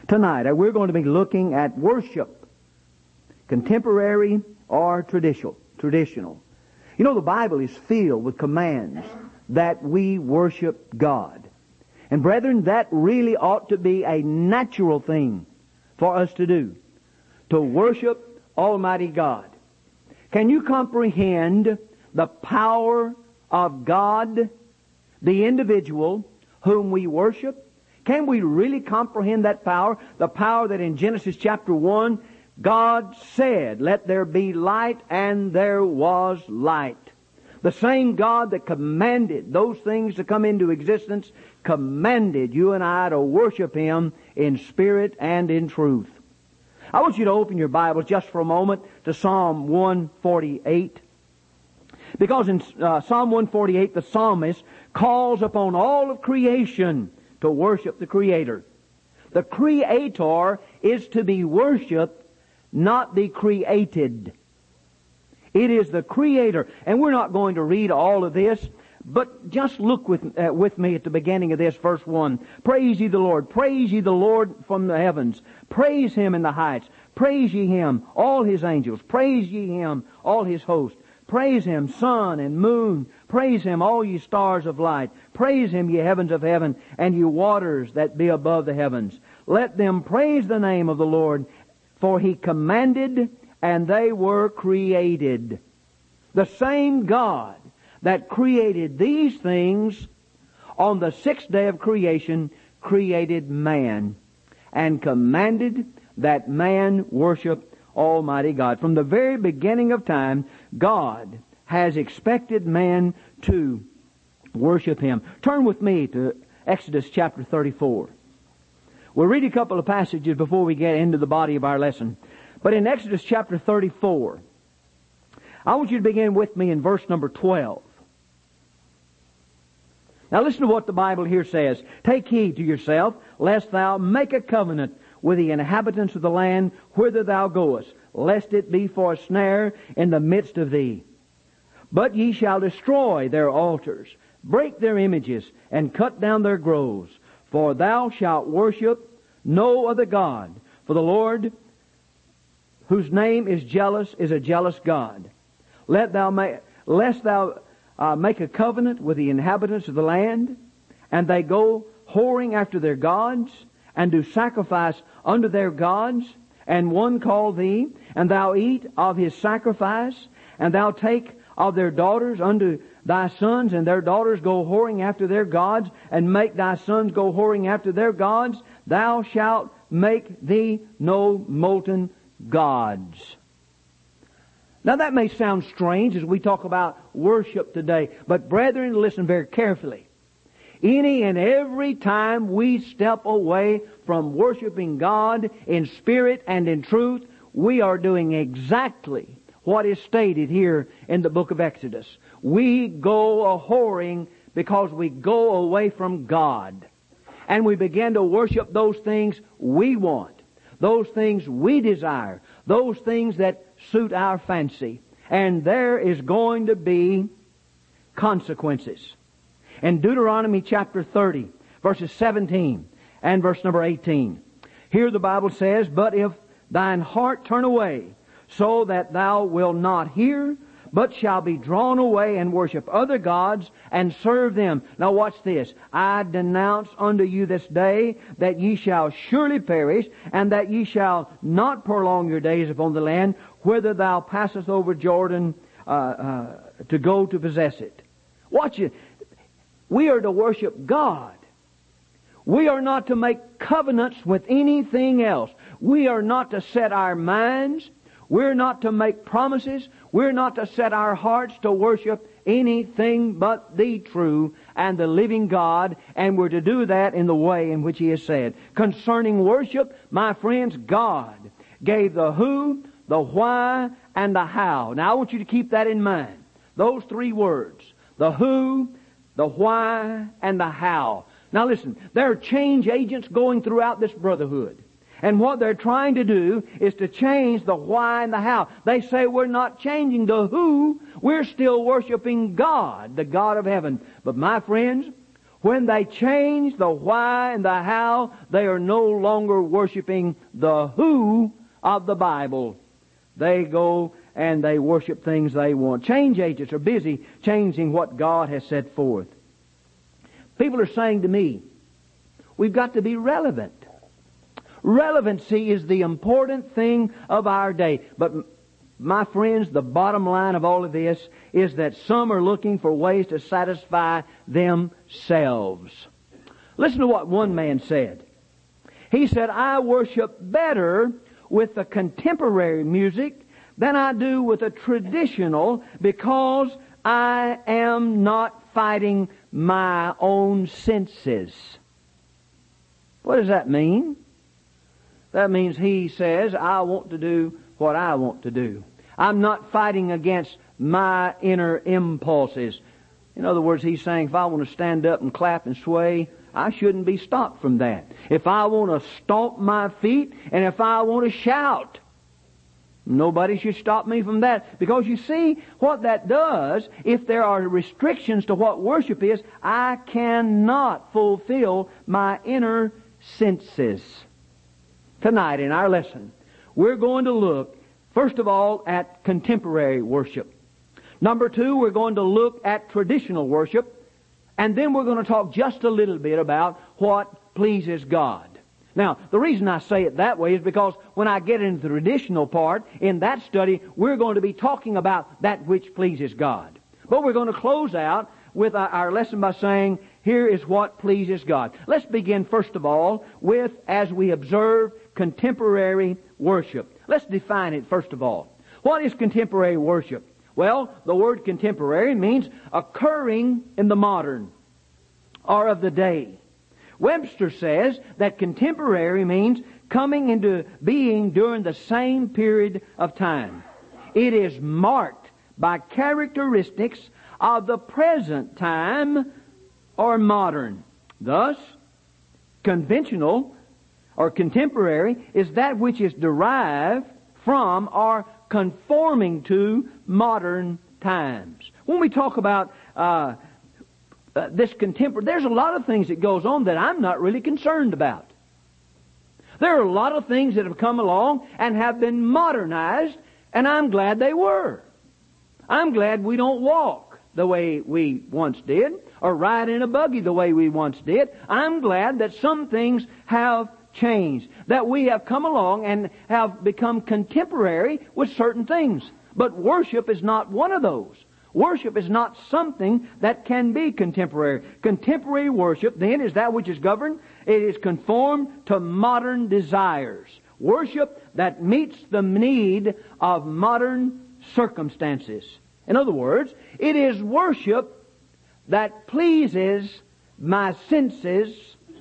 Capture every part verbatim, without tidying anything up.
Tonight, we're going to be looking at worship, contemporary or traditional. Traditional. You know, the Bible is filled with commands that we worship God. And brethren, that really ought to be a natural thing for us to do, to worship Almighty God. Can you comprehend the power of God, the individual whom we worship? Can we really comprehend that power? The power that in Genesis chapter one, God said, "Let there be light," and there was light. The same God that commanded those things to come into existence commanded you and I to worship Him in spirit and in truth. I want you to open your Bibles just for a moment to Psalm one forty-eight. Because in uh, Psalm one forty-eight, the psalmist calls upon all of creation to worship the Creator. The Creator is to be worshiped, not the created. It is the Creator. And we're not going to read all of this, but just look with, uh, with me at the beginning of this, verse one. Praise ye the Lord. Praise ye the Lord from the heavens. Praise Him in the heights. Praise ye Him, all His angels. Praise ye Him, all His hosts. Praise Him, sun and moon. Praise Him, all ye stars of light. Praise Him, ye heavens of heaven, and ye waters that be above the heavens. Let them praise the name of the Lord, for He commanded, and they were created. The same God that created these things on the sixth day of creation created man and commanded that man worship Almighty God. From the very beginning of time, God has expected man to worship Him. Turn with me to Exodus chapter thirty-four. We'll read a couple of passages before we get into the body of our lesson. But in Exodus chapter thirty-four, I want you to begin with me in verse number twelve. Now listen to what the Bible here says. Take heed to yourself, lest thou make a covenant with the inhabitants of the land whither thou goest, lest it be for a snare in the midst of thee. But ye shall destroy their altars, break their images, and cut down their groves. For thou shalt worship no other God. For the Lord, whose name is jealous, is a jealous God. Let thou make, lest thou uh, make a covenant with the inhabitants of the land, and they go whoring after their gods, and do sacrifice unto their gods, and one call thee, and thou eat of his sacrifice, and thou take of their daughters unto thy sons, and their daughters go whoring after their gods, and make thy sons go whoring after their gods, thou shalt make thee no molten gods. Now that may sound strange as we talk about worship today, but brethren, listen very carefully. Any and every time we step away from worshiping God in spirit and in truth, we are doing exactly what is stated here in the book of Exodus. We go a-whoring because we go away from God. And we begin to worship those things we want, those things we desire, those things that suit our fancy. And there is going to be consequences. In Deuteronomy chapter thirty, verses seventeen and verse number eighteen. Here the Bible says, But if thine heart turn away, so that thou wilt not hear, but shall be drawn away and worship other gods and serve them. Now watch this. I denounce unto you this day that ye shall surely perish, and that ye shall not prolong your days upon the land, whither thou passest over Jordan uh, uh, to go to possess it. Watch it. We are to worship God. We are not to make covenants with anything else. We are not to set our minds. We're not to make promises. We're not to set our hearts to worship anything but the true and the living God. And we're to do that in the way in which He has said. Concerning worship, my friends, God gave the who, the why, and the how. Now I want you to keep that in mind. Those three words. The who, the why, and the how. Now listen, there are change agents going throughout this brotherhood. And what they're trying to do is to change the why and the how. They say we're not changing the who, we're still worshiping God, the God of heaven. But my friends, When they change the why and the how, they are no longer worshiping the who of the Bible. They go and they worship things they want. Change agents are busy changing what God has set forth. People are saying to me, we've got to be relevant. Relevancy is the important thing of our day. But my friends, the bottom line of all of this is that some are looking for ways to satisfy themselves. Listen to what one man said. He said, I worship better with the contemporary music than I do with the traditional because I am not fighting my own senses. What does that mean? That means he says, I want to do what I want to do. I'm not fighting against my inner impulses. In other words, he's saying if I want to stand up and clap and sway, I shouldn't be stopped from that. If I want to stomp my feet and if I want to shout, nobody should stop me from that. Because you see, what that does, if there are restrictions to what worship is, I cannot fulfill my inner senses. Tonight in our lesson, we're going to look, first of all, at contemporary worship. Number two, we're going to look at traditional worship. And then we're going to talk just a little bit about what pleases God. Now, the reason I say it that way is because when I get into the traditional part, in that study, we're going to be talking about that which pleases God. But we're going to close out with our lesson by saying, here is what pleases God. Let's begin, first of all, with, as we observe, contemporary worship. Let's define it, first of all. What is contemporary worship? Well, the word contemporary means occurring in the modern or of the day. Webster says that contemporary means coming into being during the same period of time. It is marked by characteristics of the present time or modern. Thus, conventional or contemporary is that which is derived from or conforming to modern times. When we talk about uh, uh, this contemporary, there's a lot of things that goes on that I'm not really concerned about. There are a lot of things that have come along and have been modernized, and I'm glad they were. I'm glad we don't walk the way we once did, or ride in a buggy the way we once did. I'm glad that some things have changed, that we have come along and have become contemporary with certain things. But worship is not one of those. Worship is not something that can be contemporary. Contemporary worship, then, is that which is governed. It is conformed to modern desires. Worship that meets the need of modern circumstances. In other words, it is worship that pleases my senses.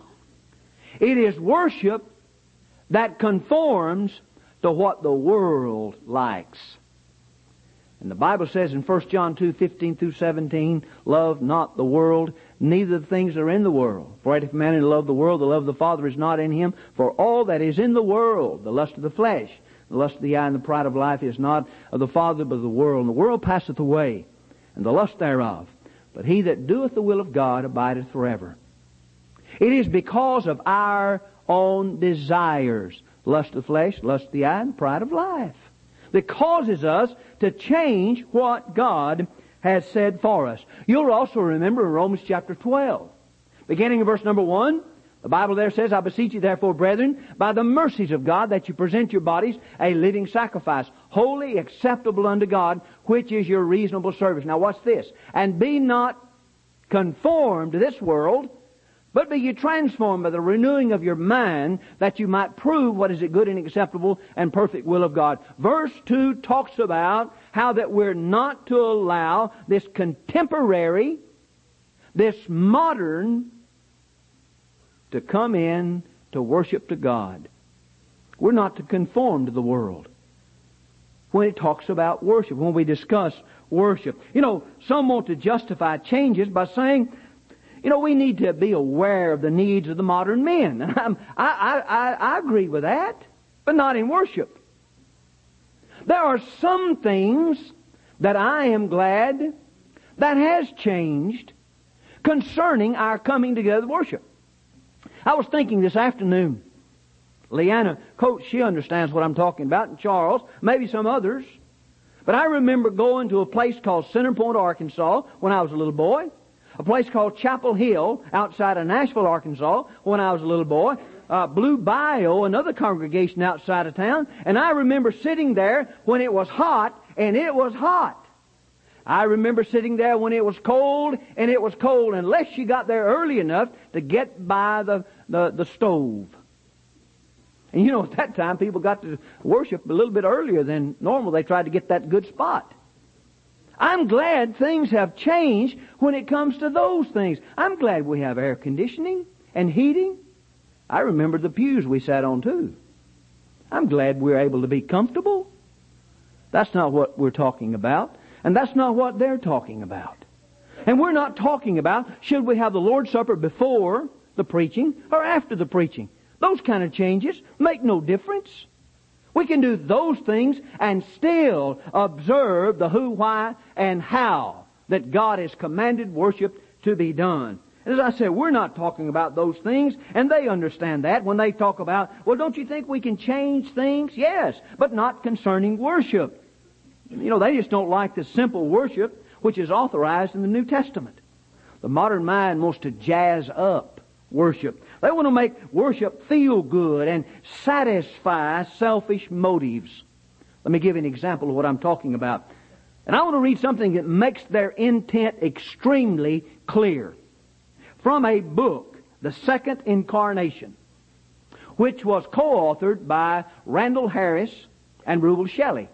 It is worship that conforms to what the world likes. And the Bible says in First John two, fifteen through seventeen, love not the world, neither the things that are in the world. For if a man love the world, the love of the Father is not in him. For all that is in the world, the lust of the flesh, the lust of the eye, and the pride of life, is not of the Father, but of the world. And the world passeth away, and the lust thereof. But he that doeth the will of God abideth forever. It is because of our own desires, lust of the flesh, lust of the eye, and pride of life, that causes us to change what God has said for us. You'll also remember in Romans chapter twelve, beginning in verse number one, the Bible there says, I beseech you therefore, brethren, by the mercies of God, that you present your bodies a living sacrifice, holy, acceptable unto God, which is your reasonable service. Now watch this. And be not conformed to this world, but be ye transformed by the renewing of your mind, that you might prove what is a good and acceptable and perfect will of God. Verse two talks about how that we're not to allow this contemporary, this modern, to come in to worship to God. We're not to conform to the world. When it talks about worship, when we discuss worship. You know, some want to justify changes by saying, you know, we need to be aware of the needs of the modern men. I, I, I, I agree with that, but not in worship. There are some things that I am glad that has changed, concerning our coming together to worship. I was thinking this afternoon, Leanna, Coach, she understands what I'm talking about, and Charles, maybe some others. But I remember going to a place called Center Point, Arkansas, when I was a little boy. A place called Chapel Hill, outside of Nashville, Arkansas, when I was a little boy. Uh, Blue Bayou, another congregation outside of town. And I remember sitting there when it was hot, and it was hot. I remember sitting there when it was cold, and it was cold, unless you got there early enough to get by the, the, the stove. And you know, at that time, people got to worship a little bit earlier than normal. They tried to get that good spot. I'm glad things have changed when it comes to those things. I'm glad we have air conditioning and heating. I remember the pews we sat on too. I'm glad we're able to be comfortable. That's not what we're talking about. And that's not what they're talking about. And we're not talking about should we have the Lord's Supper before the preaching or after the preaching. Those kind of changes make no difference. We can do those things and still observe the who, why, and how that God has commanded worship to be done. As I said, we're not talking about those things, and they understand that when they talk about, well, don't you think we can change things? Yes, but not concerning worship. You know, they just don't like the simple worship which is authorized in the New Testament. The modern mind wants to jazz up worship. They want to make worship feel good and satisfy selfish motives. Let me give you an example of what I'm talking about. And I want to read something that makes their intent extremely clear. From a book, The Second Incarnation, which was co-authored by Randall Harris and Reuel Shelley.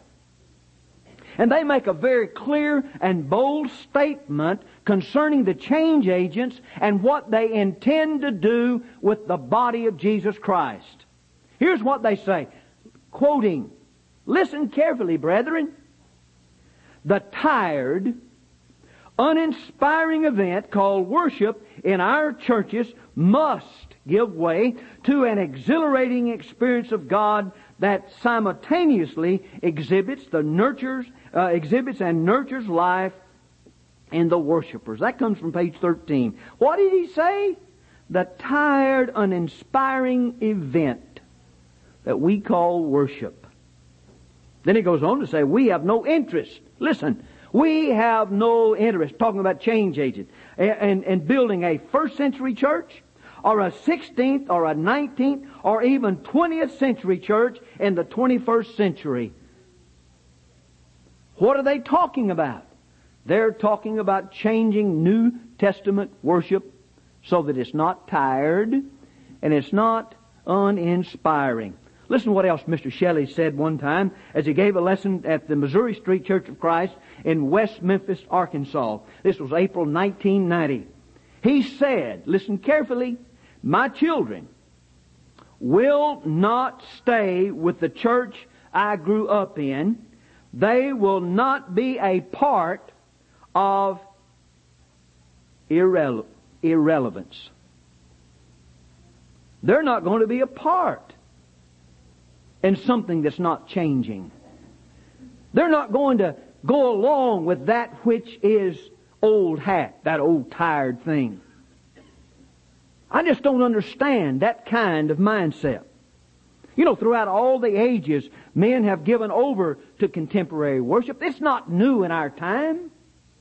And they make a very clear and bold statement concerning the change agents and what they intend to do with the body of Jesus Christ. Here's what they say, quoting, "Listen carefully, brethren. The tired, uninspiring event called worship in our churches must give way to an exhilarating experience of God that simultaneously exhibits the nurtures, uh, exhibits and nurtures life in the worshipers." That comes from page thirteen. What did he say? The tired, uninspiring event that we call worship. Then he goes on to say, we have no interest. Listen, we have no interest, talking about change agent, and, and building a first century church, or a sixteenth, or a nineteenth, or even twentieth century church in the twenty-first century. What are they talking about? They're talking about changing New Testament worship so that it's not tired and it's not uninspiring. Listen to what else Mister Shelley said one time as he gave a lesson at the Missouri Street Church of Christ in West Memphis, Arkansas. This was April nineteen ninety. He said, listen carefully, "My children will not stay with the church I grew up in. They will not be a part of irrele- irrelevance. They're not going to be a part in something that's not changing. They're not going to go along with that which is old hat, that old tired thing." I just don't understand that kind of mindset. You know, throughout all the ages, men have given over to contemporary worship. It's not new in our time.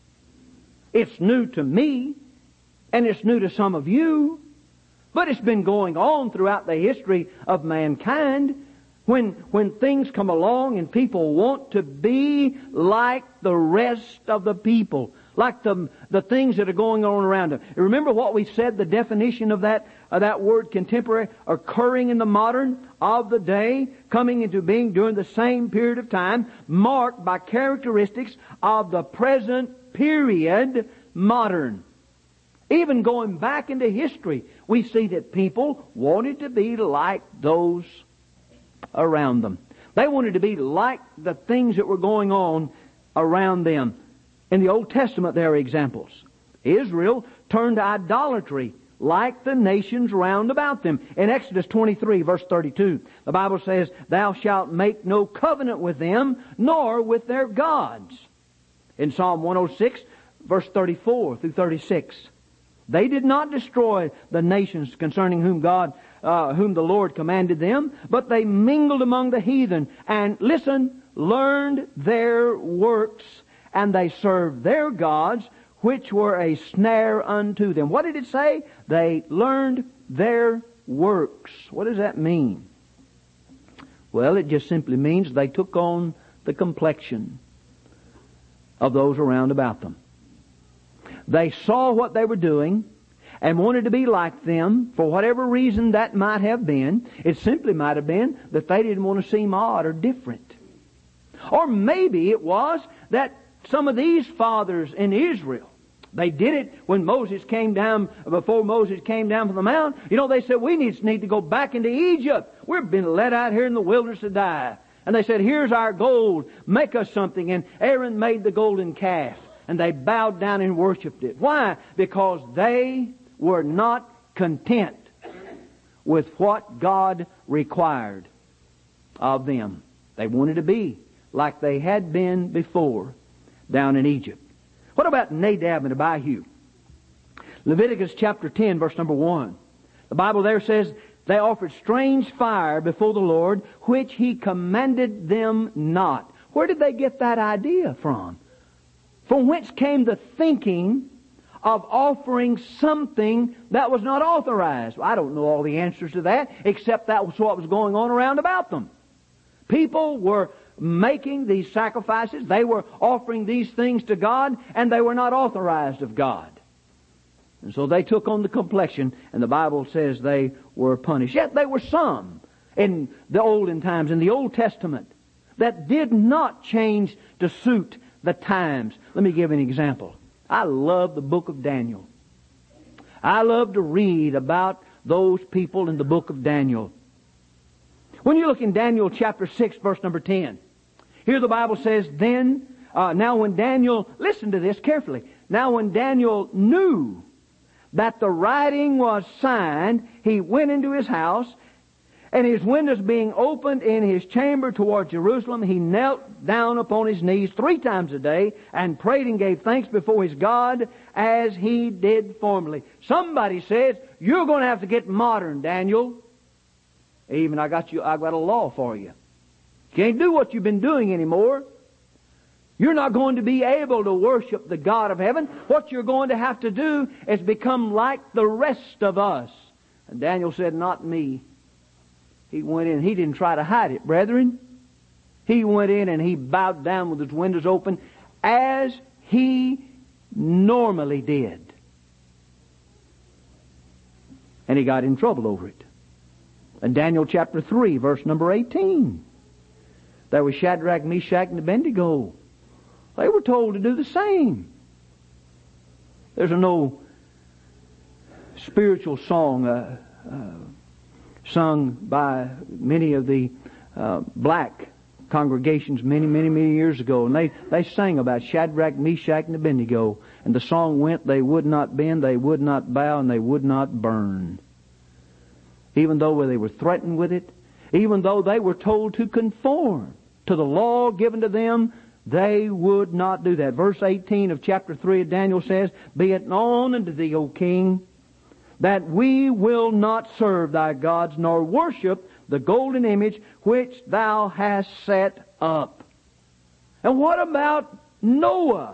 It's new to me, and it's new to some of you. But it's been going on throughout the history of mankind. When, when things come along and people want to be like the rest of the people, like the, the things that are going on around them. Remember what we said, the definition of that, of that word contemporary, occurring in the modern of the day, coming into being during the same period of time, marked by characteristics of the present period modern. Even going back into history, we see that people wanted to be like those around them. They wanted to be like the things that were going on around them. In the Old Testament, there are examples. Israel turned to idolatry like the nations round about them. In Exodus twenty-three, verse thirty-two, the Bible says, "Thou shalt make no covenant with them, nor with their gods." In Psalm one oh six, verse thirty-four through thirty-six, They did not destroy the nations concerning whom God, uh, whom the Lord commanded them, but they mingled among the heathen and, listen, learned their works, and they served their gods, which were a snare unto them. What did it say? They learned their works. What does that mean? Well, it just simply means they took on the complexion of those around about them. They saw what they were doing and wanted to be like them for whatever reason that might have been. It simply might have been that they didn't want to seem odd or different. Or maybe it was that some of these fathers in Israel, they did it when Moses came down, before Moses came down from the mount. You know, they said, we need, need to go back into Egypt. We've been let out here in the wilderness to die. And they said, here's our gold. Make us something. And Aaron made the golden calf. And they bowed down and worshipped it. Why? Because they were not content with what God required of them. They wanted to be like they had been before down in Egypt. What about Nadab and Abihu? Leviticus chapter ten, verse number one. The Bible there says, they offered strange fire before the Lord, which He commanded them not. Where did they get that idea from? From whence came the thinking of offering something that was not authorized? Well, I don't know all the answers to that, except that was what was going on around about them. People were making these sacrifices. They were offering these things to God, and they were not authorized of God. And so they took on the complexion, and the Bible says they were punished. Yet there were some in the olden times, in the Old Testament, that did not change to suit the times. Let me give an example. I love the book of Daniel. I love to read about those people in the book of Daniel. When you look in Daniel chapter six, verse number ten, here the Bible says, then, uh, now when Daniel, listen to this carefully, now when Daniel knew that the writing was signed, he went into his house, and his windows being opened in his chamber toward Jerusalem, he knelt down upon his knees three times a day and prayed and gave thanks before his God as he did formerly. Somebody says, you're going to have to get modern, Daniel. Even I got you, I got a law for you. You can't do what you've been doing anymore. You're not going to be able to worship the God of heaven. What you're going to have to do is become like the rest of us. And Daniel said, not me. He went in. He didn't try to hide it, brethren. He went in and he bowed down with his windows open as he normally did. And he got in trouble over it. In Daniel chapter three, verse number eighteen, there was Shadrach, Meshach, and Abednego. They were told to do the same. There's an old spiritual song uh, uh, sung by many of the uh, black congregations many, many, many years ago. And they, they sang about Shadrach, Meshach, and Abednego. And the song went, they would not bend, they would not bow, and they would not burn. Even though they were threatened with it, even though they were told to conform to the law given to them, they would not do that. Verse eighteen of chapter three of Daniel says, be it known unto thee, O king, that we will not serve thy gods, nor worship the golden image which thou hast set up. And what about Noah?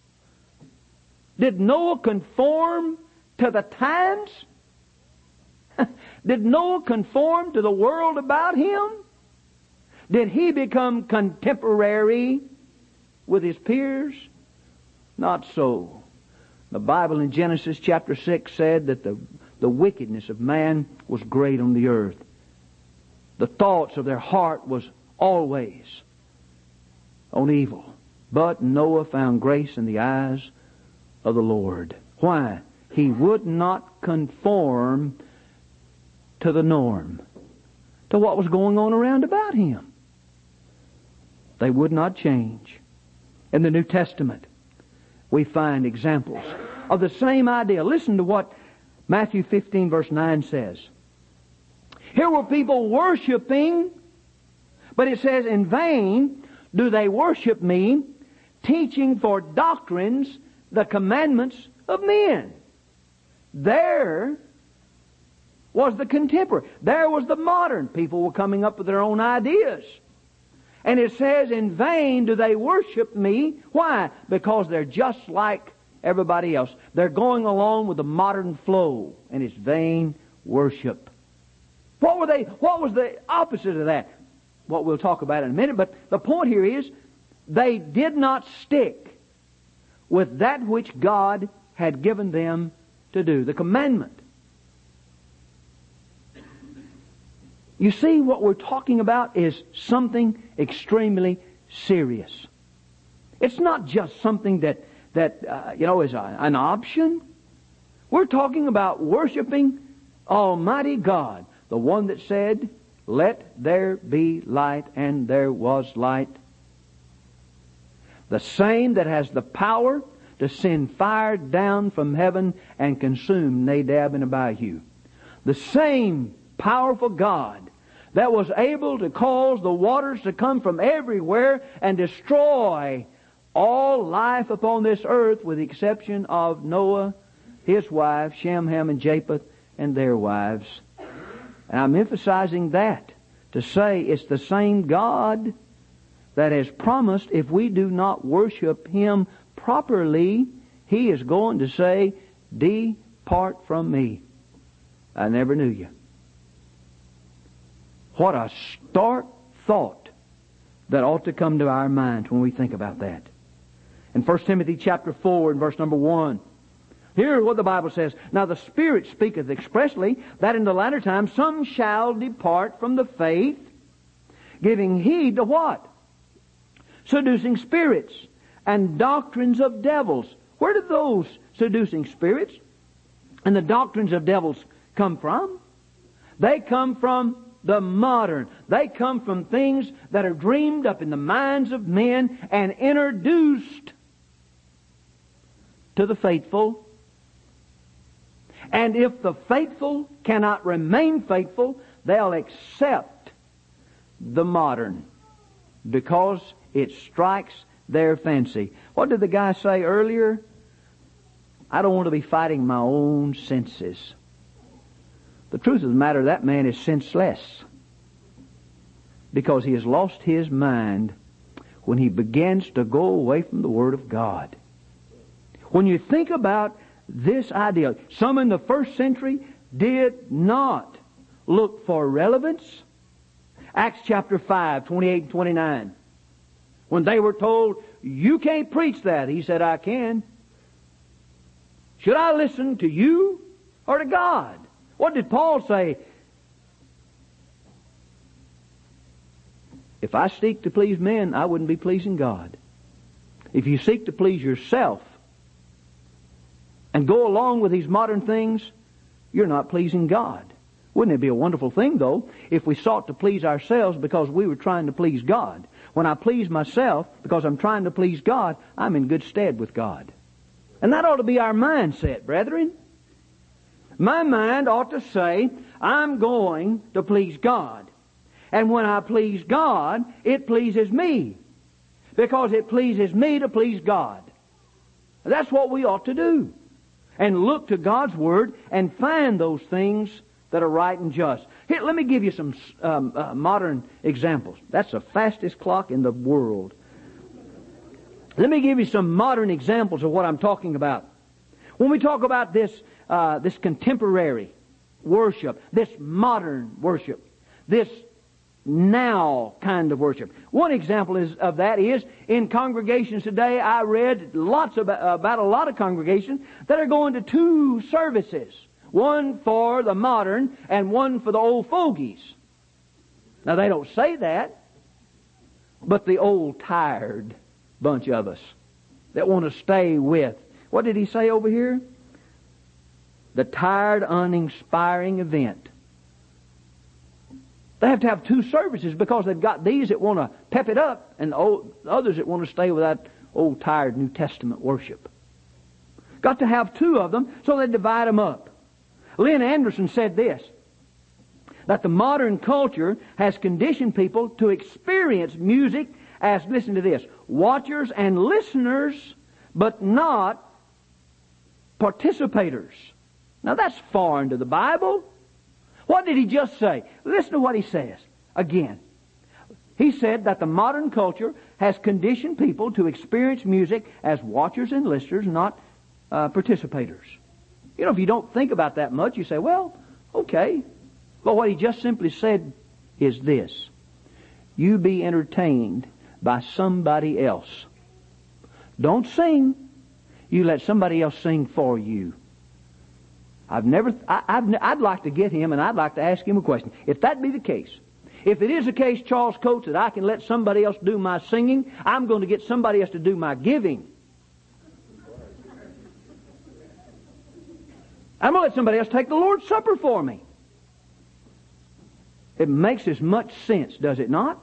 Did Noah conform to the times? Did Noah conform to the world about him? Did he become contemporary with his peers? Not so. The Bible in Genesis chapter six said that the, the wickedness of man was great on the earth. The thoughts of their heart was always on evil. But Noah found grace in the eyes of the Lord. Why? He would not conform to the norm, to what was going on around about him. They would not change. In the New Testament, we find examples of the same idea. Listen to what Matthew fifteen verse nine says. Here were people worshiping, but it says, in vain do they worship me, teaching for doctrines the commandments of men. There was the contemporary. There was the modern. People were coming up with their own ideas. And it says, in vain do they worship me. Why? Because they're just like everybody else. They're going along with the modern flow. And it's vain worship. What were they? What was the opposite of that? What we'll talk about in a minute. But the point here is, they did not stick with that which God had given them to do. The commandment. You see, what we're talking about is something extremely serious. It's not just something that, that uh, you know, is a, an option. We're talking about worshiping Almighty God, the one that said, "Let there be light," and there was light. The same that has the power to send fire down from heaven and consume Nadab and Abihu. The same powerful God that was able to cause the waters to come from everywhere and destroy all life upon this earth, with the exception of Noah, his wife, Shem, Ham, and Japheth, and their wives. And I'm emphasizing that to say it's the same God that has promised, if we do not worship Him properly, He is going to say, "Depart from me. I never knew you." What a stark thought that ought to come to our minds when we think about that. In First Timothy chapter four and verse number one, here's what the Bible says. "Now the Spirit speaketh expressly that in the latter time some shall depart from the faith, giving heed to" what? "Seducing spirits and doctrines of devils." Where did those seducing spirits and the doctrines of devils come from? They come from the modern. They come from things that are dreamed up in the minds of men and introduced to the faithful. And if the faithful cannot remain faithful, they'll accept the modern because it strikes their fancy. What did the guy say earlier? I don't want to be fighting my own senses. The truth of the matter, that man is senseless, because he has lost his mind when he begins to go away from the Word of God. When you think about this idea, some in the first century did not look for relevance. Acts chapter five, twenty-eight and twenty-nine. When they were told, "You can't preach that," he said, "I can. Should I listen to you or to God?" What did Paul say? "If I seek to please men, I wouldn't be pleasing God." If you seek to please yourself and go along with these modern things, you're not pleasing God. Wouldn't it be a wonderful thing, though, if we sought to please ourselves because we were trying to please God? When I please myself because I'm trying to please God, I'm in good stead with God. And that ought to be our mindset, brethren. My mind ought to say, I'm going to please God. And when I please God, it pleases me. Because it pleases me to please God. That's what we ought to do. And look to God's Word and find those things that are right and just. Here, let me give you some um, uh, modern examples. That's the fastest clock in the world. Let me give you some modern examples of what I'm talking about. When we talk about this Uh, this contemporary worship, this modern worship, this now kind of worship. One example is, of that is in congregations today. I read lots about, about a lot of congregations that are going to two services. One for the modern and one for the old fogies. Now they don't say that, but the old tired bunch of us that want to stay with. What did he say over here? The tired, uninspiring event. They have to have two services because they've got these that want to pep it up and the old, others that want to stay with that old, tired New Testament worship. Got to have two of them, so they divide them up. Lynn Anderson said this, that the modern culture has conditioned people to experience music as, listen to this, watchers and listeners, but not participators. Now that's foreign to the Bible. What did he just say? Listen to what he says. Again, he said that the modern culture has conditioned people to experience music as watchers and listeners, not uh, participators. You know, if you don't think about that much, you say, well, okay. But what he just simply said is this. You be entertained by somebody else. Don't sing. You let somebody else sing for you. I've never, I, I've, I'd like to get him and I'd like to ask him a question. If that be the case, if it is the case, Charles Coates, that I can let somebody else do my singing, I'm going to get somebody else to do my giving. I'm going to let somebody else take the Lord's Supper for me. It makes as much sense, does it not?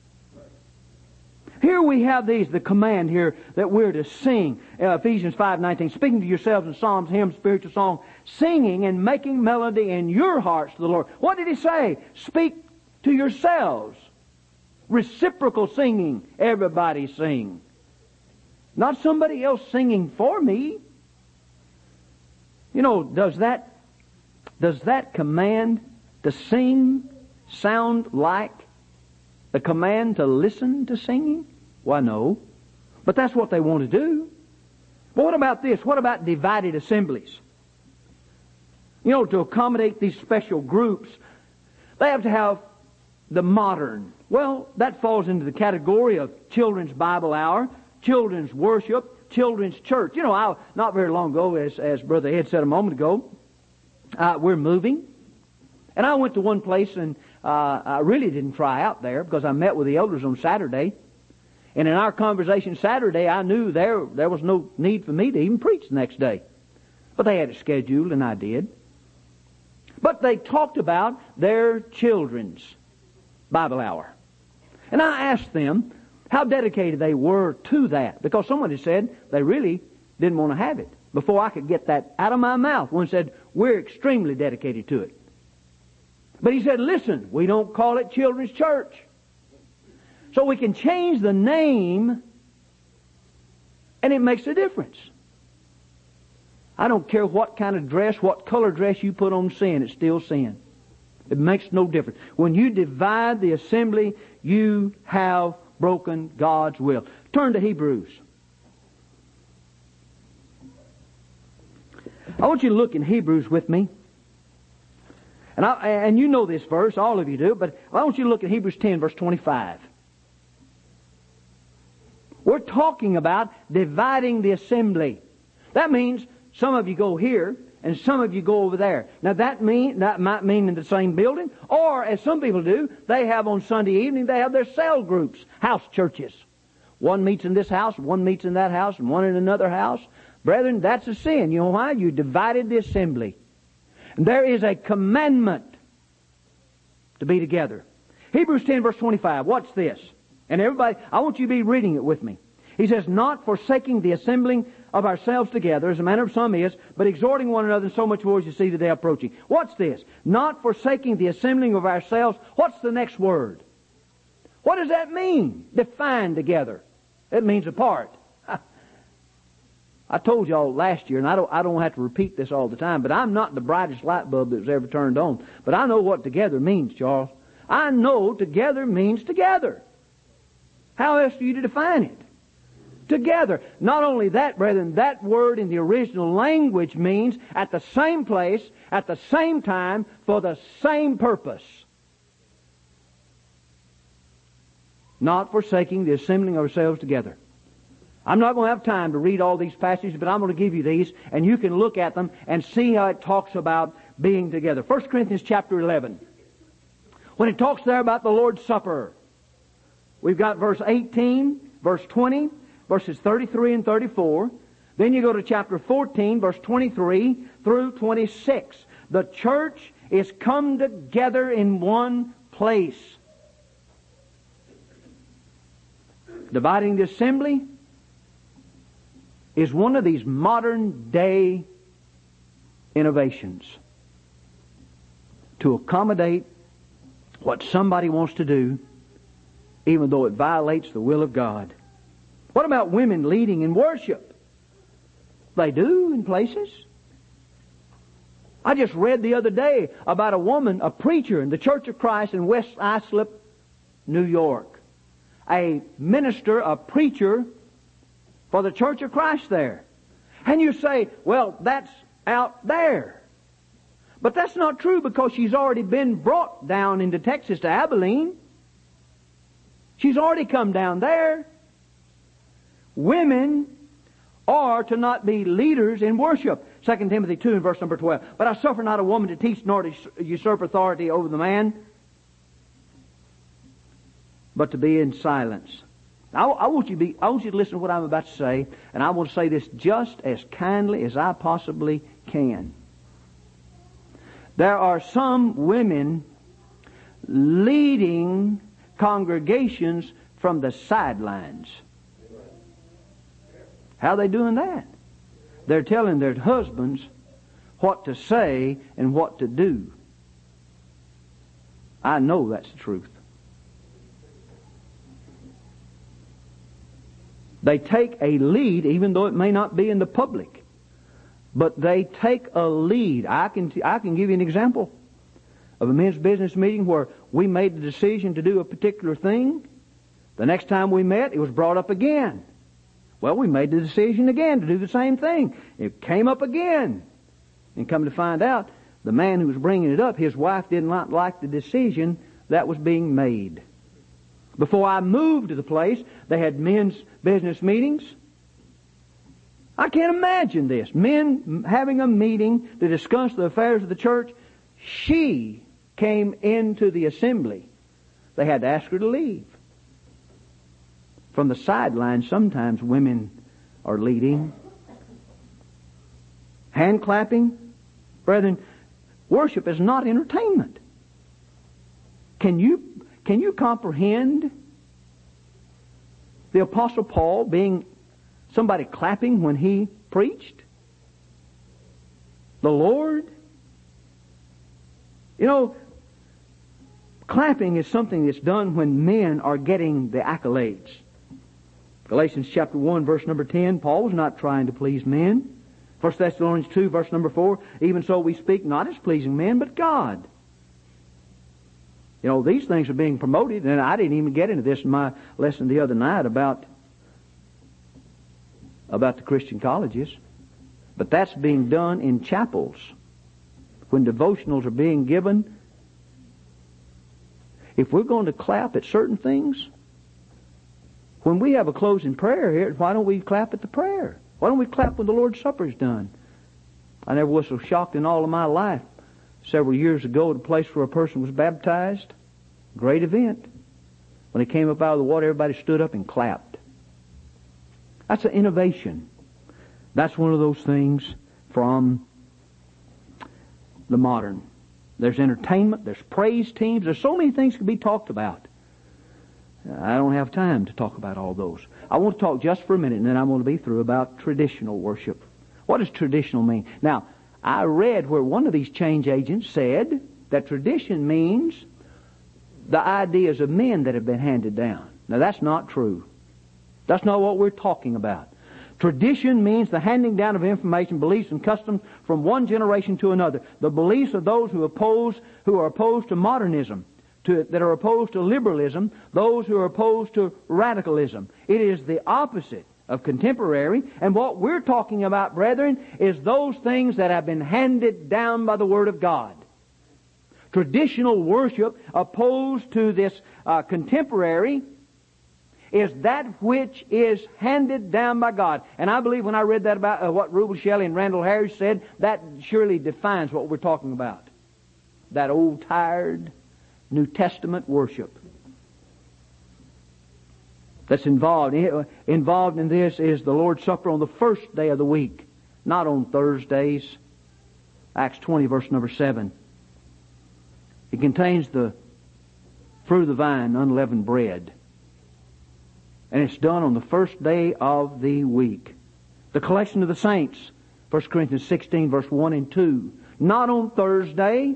Here we have these, the command here that we're to sing. Uh, Ephesians five nineteen, speaking to yourselves in psalms, hymns, spiritual song, singing and making melody in your hearts to the Lord. What did he say? Speak to yourselves. Reciprocal singing. Everybody sing. Not somebody else singing for me. You know, does that, does that command to sing sound like the command to listen to singing? Why, no. But that's what they want to do. But what about this? What about divided assemblies? You know, to accommodate these special groups, they have to have the modern. Well, that falls into the category of children's Bible hour, children's worship, children's church. You know, I, not very long ago, as, as Brother Ed said a moment ago, uh, we're moving. And I went to one place and uh, I really didn't try out there because I met with the elders on Saturday. And in our conversation Saturday, I knew there there was no need for me to even preach the next day. But they had it scheduled and I did. But they talked about their children's Bible hour. And I asked them how dedicated they were to that. Because someone had said they really didn't want to have it. Before I could get that out of my mouth, one said, we're extremely dedicated to it. But he said, listen, we don't call it children's church. So we can change the name and it makes a difference. I don't care what kind of dress, what color dress you put on sin, it's still sin. It makes no difference. When you divide the assembly, you have broken God's will. Turn to Hebrews. I want you to look in Hebrews with me. And, I, and you know this verse, all of you do, but I want you to look at Hebrews ten, verse twenty-five. We're talking about dividing the assembly. That means some of you go here and some of you go over there. Now that mean that might mean in the same building, or as some people do, they have on Sunday evening, they have their cell groups, house churches. One meets in this house, one meets in that house, and one in another house. Brethren, that's a sin. You know why? You divided the assembly. There is a commandment to be together. Hebrews ten verse twenty-five. Watch this. And everybody, I want you to be reading it with me. He says, not forsaking the assembling of ourselves together, as the manner of some is, but exhorting one another, and so much more as you see the day approaching. What's this? Not forsaking the assembling of ourselves. What's the next word? What does that mean? Define together. It means apart. I told y'all last year, and I don't, I don't have to repeat this all the time, but I'm not the brightest light bulb that was ever turned on. But I know what together means, Charles. I know together means together. How else do you define it? Together. Not only that, brethren, that word in the original language means at the same place, at the same time, for the same purpose. Not forsaking the assembling of ourselves together. I'm not going to have time to read all these passages, but I'm going to give you these, and you can look at them and see how it talks about being together. First Corinthians chapter eleven. When it talks there about the Lord's Supper, we've got verse eighteen, verse twenty, verses thirty-three and thirty-four. Then you go to chapter fourteen, verse twenty-three through twenty-six. The church is come together in one place. Dividing the assembly is one of these modern day innovations to accommodate what somebody wants to do, even though it violates the will of God. What about women leading in worship? They do in places. I just read the other day about a woman, a preacher in the Church of Christ in West Islip, New York. A minister, a preacher for the Church of Christ there. And you say, well, that's out there. But that's not true, because she's already been brought down into Texas to Abilene. She's already come down there. Women are to not be leaders in worship. Second Timothy two and verse number twelve. But I suffer not a woman to teach nor to usurp authority over the man, but to be in silence. I, I want you to be, I want you to listen to what I'm about to say, and I want to say this just as kindly as I possibly can. There are some women leading congregations from the sidelines. How are they doing that? They're telling their husbands what to say and what to do. I know that's the truth. They take a lead, even though it may not be in the public. But they take a lead. I can, I can give you an example of a men's business meeting where we made the decision to do a particular thing. The next time we met, it was brought up again. Well, we made the decision again to do the same thing. It came up again. And come to find out, the man who was bringing it up, his wife did not like the decision that was being made. Before I moved to the place, they had men's business meetings. I can't imagine this. Men having a meeting to discuss the affairs of the church. She came into the assembly. They had to ask her to leave. From the sidelines, sometimes women are leading. Hand clapping. Brethren, worship is not entertainment. Can you, can you comprehend the Apostle Paul being somebody clapping when he preached? The Lord? You know, clapping is something that's done when men are getting the accolades. Galatians chapter one, verse number ten, Paul was not trying to please men. First Thessalonians two, verse number four, even so we speak not as pleasing men, but God. You know, these things are being promoted, and I didn't even get into this in my lesson the other night about, about the Christian colleges. But that's being done in chapels. When devotionals are being given. If we're going to clap at certain things, when we have a closing prayer here, why don't we clap at the prayer? Why don't we clap when the Lord's Supper is done? I never was so shocked in all of my life. Several years ago at a place where a person was baptized. Great event. When he came up out of the water, everybody stood up and clapped. That's an innovation. That's one of those things from the modern. There's entertainment, there's praise teams, there's so many things that can be talked about. I don't have time to talk about all those. I want to talk just for a minute, and then I'm going to be through about traditional worship. What does traditional mean? Now, I read where one of these change agents said that tradition means the ideas of men that have been handed down. Now, that's not true. That's not what we're talking about. Tradition means the handing down of information, beliefs, and customs from one generation to another. The beliefs of those who oppose, who are opposed to modernism, to, that are opposed to liberalism, those who are opposed to radicalism. It is the opposite of contemporary. And what we're talking about, brethren, is those things that have been handed down by the Word of God. Traditional worship opposed to this uh, contemporary is that which is handed down by God. And I believe when I read that about uh, what Rubel Shelley and Randall Harris said, that surely defines what we're talking about. That old, tired, New Testament worship that's involved. Involved in this is the Lord's Supper on the first day of the week, not on Thursdays. Acts twenty, verse number seven. It contains the fruit of the vine, unleavened bread. And it's done on the first day of the week. The collection of the saints, First Corinthians sixteen, verse one and two. Not on Thursday.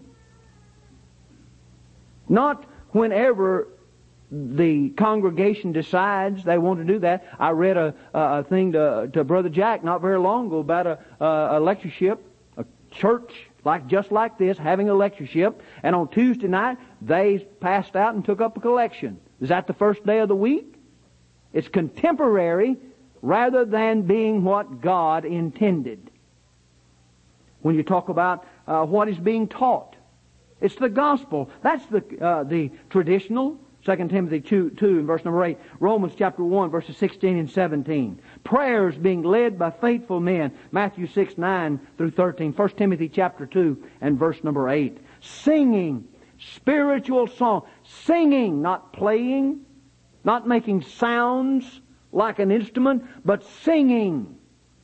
Not whenever the congregation decides they want to do that. I read a, a thing to, to Brother Jack not very long ago about a, a lectureship, a church like just like this, having a lectureship, and on Tuesday night they passed out and took up a collection. Is that the first day of the week? It's contemporary rather than being what God intended. When you talk about uh, what is being taught, it's the gospel. That's the uh, the traditional. Second Timothy two, two and verse number eight. Romans chapter one, verses sixteen and seventeen. Prayers being led by faithful men. Matthew six, nine through thirteen. First Timothy chapter two and verse number eight. Singing, spiritual song. Singing, not playing, not making sounds like an instrument, but singing.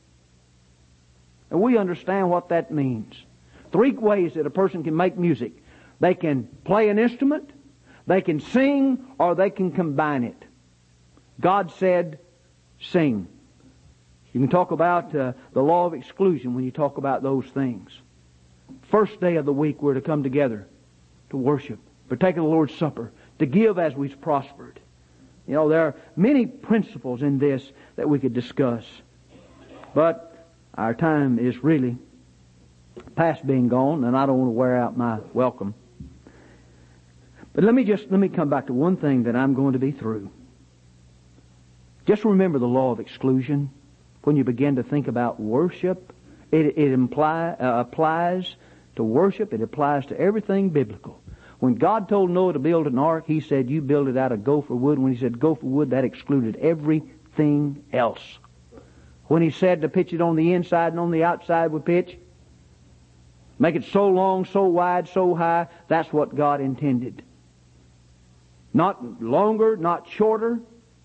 And we understand what that means. Three ways that a person can make music. They can play an instrument, they can sing, or they can combine it. God said, sing. You can talk about uh, the law of exclusion when you talk about those things. First day of the week we're to come together to worship, partake of the Lord's Supper, to give as we've prospered. You know, there are many principles in this that we could discuss. But our time is really past being gone, and I don't want to wear out my welcome. But let me just, let me come back to one thing that I'm going to be through. Just remember the law of exclusion. When you begin to think about worship, it, it imply, uh, applies to worship. It applies to everything biblical. When God told Noah to build an ark, He said, you build it out of gopher wood. When He said gopher wood, that excluded everything else. When He said to pitch it on the inside and on the outside with pitch, make it so long, so wide, so high, that's what God intended. Not longer, not shorter.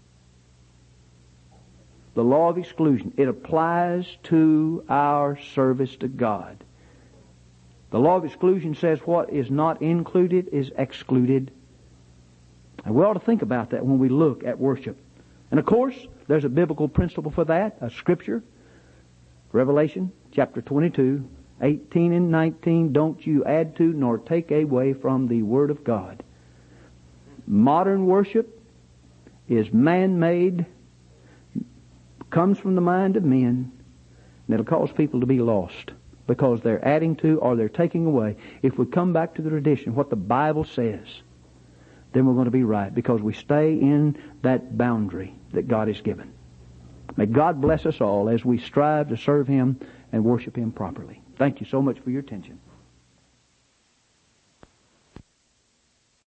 The law of exclusion. It applies to our service to God. The law of exclusion says what is not included is excluded. And we ought to think about that when we look at worship. And of course, there's a biblical principle for that, a scripture. Revelation chapter twenty-two, eighteen and nineteen, don't you add to nor take away from the Word of God. Modern worship is man-made, comes from the mind of men, and it'll cause people to be lost because they're adding to or they're taking away. If we come back to the tradition, what the Bible says, then we're going to be right because we stay in that boundary that God has given. May God bless us all as we strive to serve Him and worship Him properly. Thank you so much for your attention.